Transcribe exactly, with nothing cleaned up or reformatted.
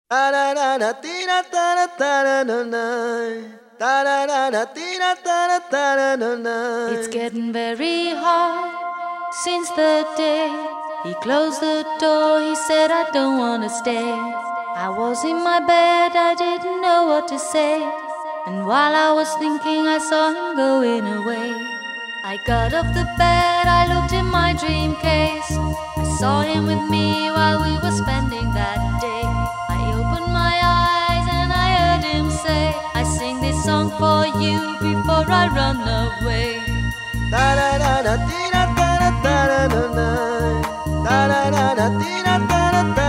It's getting very hard since the day he closed the door. He said, I don't wanna stay. I was in my bed, I didn't know what to say. And while I was thinking, I saw him going away. I got off the bed, I looked in my dream case. I saw him with me while we were spending that day. I opened my eyes and I heard him say, I sing this song for you before I run away. Da-da-da-da-dee-da-da-da-da-da-da. Da-da-da-da-dee-da-da-da-da.